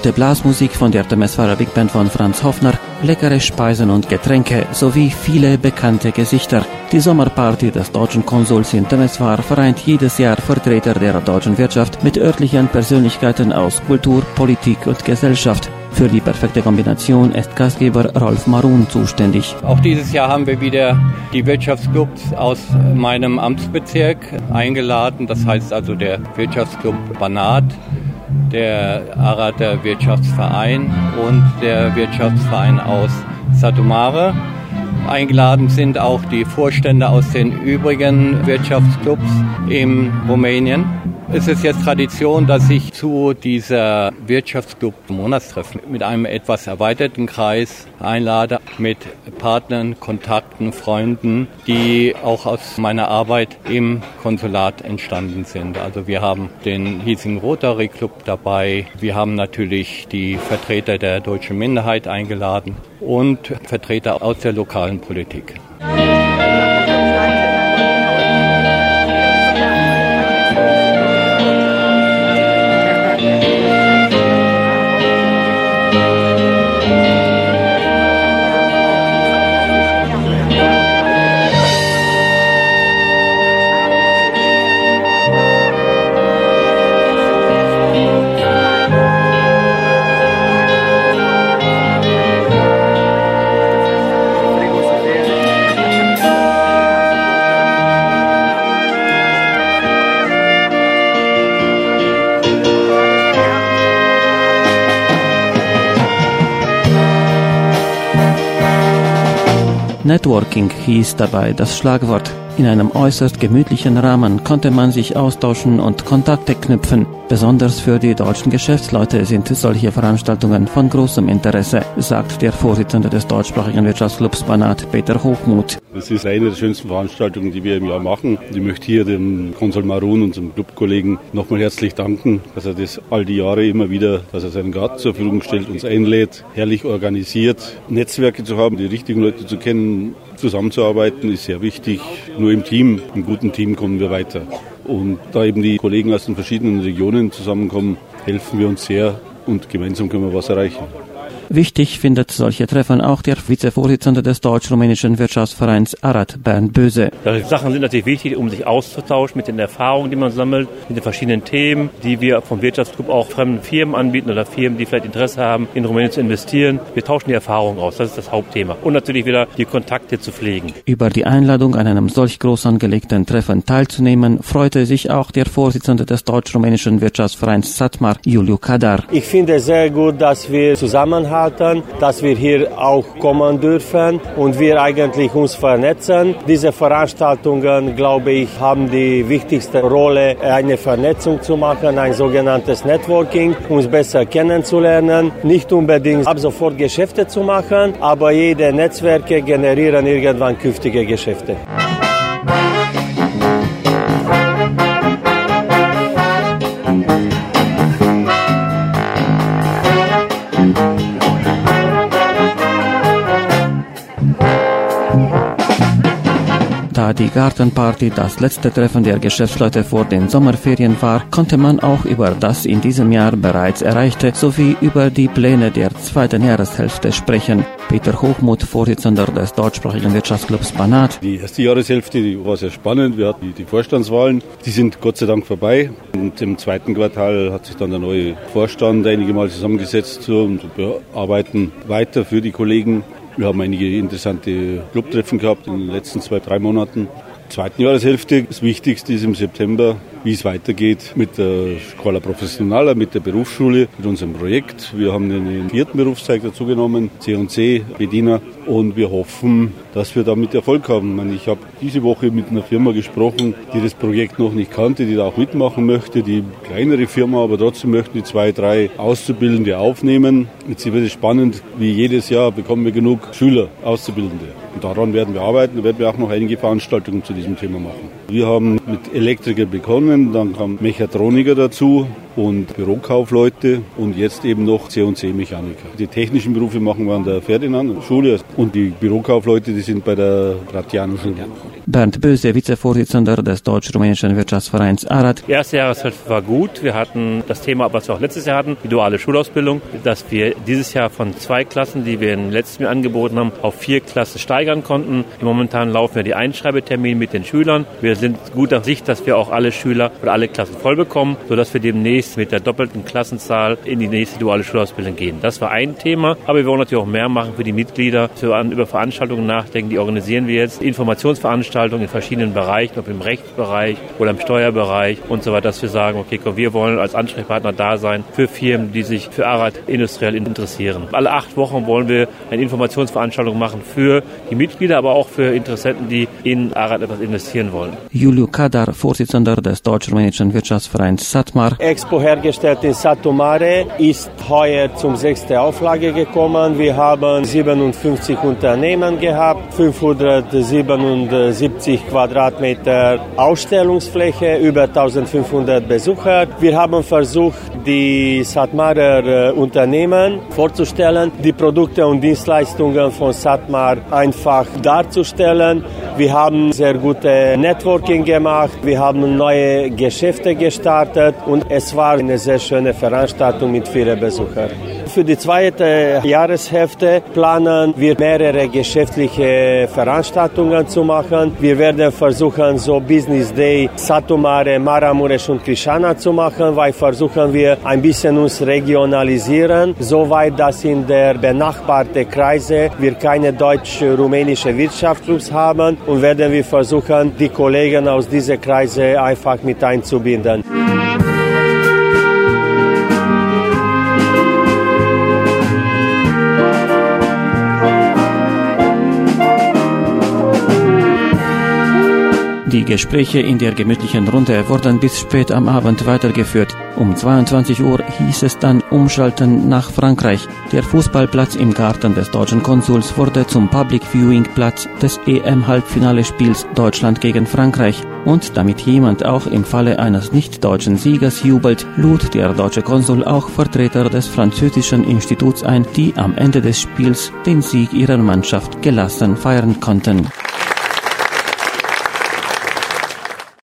gute Blasmusik von der Temeswarer Big Band von Franz Hoffner, leckere Speisen und Getränke sowie viele bekannte Gesichter. Die Sommerparty des deutschen Konsuls in Temeswar vereint jedes Jahr Vertreter der deutschen Wirtschaft mit örtlichen Persönlichkeiten aus Kultur, Politik und Gesellschaft. Für die perfekte Kombination ist Gastgeber Rolf Marun zuständig. Auch dieses Jahr haben wir wieder die Wirtschaftsclubs aus meinem Amtsbezirk eingeladen. Das heißt also der Wirtschaftsclub Banat, der Arader Wirtschaftsverein und der Wirtschaftsverein aus Satu Mare. Eingeladen sind auch die Vorstände aus den übrigen Wirtschaftsclubs in Rumänien. Es ist jetzt Tradition, dass ich zu dieser Wirtschaftsclub-Monatstreffen mit einem etwas erweiterten Kreis einlade, mit Partnern, Kontakten, Freunden, die auch aus meiner Arbeit im Konsulat entstanden sind. Also wir haben den hiesigen Rotary Club dabei, wir haben natürlich die Vertreter der deutschen Minderheit eingeladen und Vertreter aus der lokalen Politik. Networking hieß dabei das Schlagwort. In einem äußerst gemütlichen Rahmen konnte man sich austauschen und Kontakte knüpfen. Besonders für die deutschen Geschäftsleute sind solche Veranstaltungen von großem Interesse, sagt der Vorsitzende des deutschsprachigen Wirtschaftsclubs Banat, Peter Hochmuth. Das ist eine der schönsten Veranstaltungen, die wir im Jahr machen. Ich möchte hier dem Konsul Marun, unserem Clubkollegen, nochmal herzlich danken, dass er das all die Jahre immer wieder, dass er seinen Garten zur Verfügung stellt, uns einlädt, herrlich organisiert. Netzwerke zu haben, die richtigen Leute zu kennen, zusammenzuarbeiten, ist sehr wichtig. Nur im Team, im guten Team kommen wir weiter. Und da eben die Kollegen aus den verschiedenen Regionen zusammenkommen, helfen wir uns sehr und gemeinsam können wir was erreichen. Wichtig findet solche Treffen auch der Vizevorsitzende des deutsch-rumänischen Wirtschaftsvereins Arad, Bernd Böse. Solche Sachen sind natürlich wichtig, um sich auszutauschen mit den Erfahrungen, die man sammelt, mit den verschiedenen Themen, die wir vom Wirtschaftsclub auch fremden Firmen anbieten oder Firmen, die vielleicht Interesse haben, in Rumänien zu investieren. Wir tauschen die Erfahrungen aus, das ist das Hauptthema. Und natürlich wieder die Kontakte zu pflegen. Über die Einladung an einem solch groß angelegten Treffen teilzunehmen, freute sich auch der Vorsitzende des deutsch-rumänischen Wirtschaftsvereins Satmar, Iuliu Kadar. Ich finde es sehr gut, dass wir zusammenhalten, dass wir hier auch kommen dürfen und wir eigentlich uns vernetzen. Diese Veranstaltungen, glaube ich, haben die wichtigste Rolle, eine Vernetzung zu machen, ein sogenanntes Networking, uns besser kennenzulernen. Nicht unbedingt ab sofort Geschäfte zu machen, aber jede Netzwerke generieren irgendwann künftige Geschäfte. Da die Gartenparty das letzte Treffen der Geschäftsleute vor den Sommerferien war, konnte man auch über das in diesem Jahr bereits Erreichte sowie über die Pläne der zweiten Jahreshälfte sprechen. Peter Hochmuth, Vorsitzender des deutschsprachigen Wirtschaftsclubs Banat. Die erste Jahreshälfte, die war sehr spannend. Wir hatten die Vorstandswahlen, die sind Gott sei Dank vorbei. Und im zweiten Quartal hat sich dann der neue Vorstand einige Mal zusammengesetzt und wir arbeiten weiter für die Kollegen. Wir haben einige interessante Clubtreffen gehabt in den letzten 2-3 Monaten. Zweiten Jahreshälfte. Das Wichtigste ist im September, wie es weitergeht mit der Scuola Professionale, mit der Berufsschule, mit unserem Projekt. Wir haben einen 4. Berufszweig dazu genommen, C&C, Bediener, und wir hoffen, dass wir damit Erfolg haben. Ich habe diese Woche mit einer Firma gesprochen, die das Projekt noch nicht kannte, die da auch mitmachen möchte, die kleinere Firma, aber trotzdem möchten die 2-3 Auszubildende aufnehmen. Jetzt wird es spannend, wie jedes Jahr bekommen wir genug Schüler, Auszubildende. Und daran werden wir arbeiten, da werden wir auch noch einige Veranstaltungen zu diesem Thema machen. Wir haben mit Elektriker begonnen, dann kamen Mechatroniker dazu und Bürokaufleute und jetzt eben noch C&C-Mechaniker. Die technischen Berufe machen wir an der Ferdinand-Schule und die Bürokaufleute, die sind bei der Gratiano-Schule. Bernd Böse, Vizevorsitzender des deutsch-rumänischen Wirtschaftsvereins ARAD. Die erste Jahreshälfte war gut. Wir hatten das Thema, was wir auch letztes Jahr hatten, die duale Schulausbildung, dass wir dieses Jahr von 2 Klassen, die wir im letzten Jahr angeboten haben, auf 4 Klassen steigern konnten. Momentan laufen wir die Einschreibetermine mit den Schülern. Wir sind guter Sicht, dass wir auch alle Schüler oder alle Klassen voll bekommen, sodass wir demnächst mit der doppelten Klassenzahl in die nächste duale Schulausbildung gehen. Das war ein Thema, aber wir wollen natürlich auch mehr machen für die Mitglieder, über Veranstaltungen nachdenken. Die organisieren wir jetzt, Informationsveranstaltungen in verschiedenen Bereichen, ob im Rechtsbereich oder im Steuerbereich und so weiter, dass wir sagen, okay, komm, wir wollen als Ansprechpartner da sein für Firmen, die sich für ARAD industriell interessieren. Alle 8 Wochen wollen wir eine Informationsveranstaltung machen für die Mitglieder, aber auch für Interessenten, die in ARAD etwas investieren wollen. Julio Kadar, Vorsitzender des deutsch-rumänischen Wirtschaftsvereins Satmar. Expo hergestellt in Satu Mare ist heuer zum 6. Auflage gekommen. Wir haben 57 Unternehmen gehabt, 577 Quadratmeter Ausstellungsfläche, über 1500 Besucher. Wir haben versucht, die Satmarer Unternehmen vorzustellen, die Produkte und Dienstleistungen von Satmar einfach darzustellen. Wir haben sehr gute Networking gemacht, wir haben neue Geschäfte gestartet und es war eine sehr schöne Veranstaltung mit vielen Besuchern. Für die zweite Jahreshälfte planen wir mehrere geschäftliche Veranstaltungen zu machen. Wir werden versuchen, so Business Day Satu Mare, Maramureș und Crișana zu machen, weil versuchen wir ein bisschen uns regionalisieren, soweit dass in der benachbarten Kreise wir keine deutsch-rumänische Wirtschaftsclubs haben und werden wir versuchen, die Kollegen aus diesen Kreisen einfach mit einzubinden. Die Gespräche in der gemütlichen Runde wurden bis spät am Abend weitergeführt. Um 22 Uhr hieß es dann umschalten nach Frankreich. Der Fußballplatz im Garten des deutschen Konsuls wurde zum Public Viewing Platz des EM-Halbfinalespiels Deutschland gegen Frankreich. Und damit jemand auch im Falle eines nicht-deutschen Siegers jubelt, lud der deutsche Konsul auch Vertreter des französischen Instituts ein, die am Ende des Spiels den Sieg ihrer Mannschaft gelassen feiern konnten.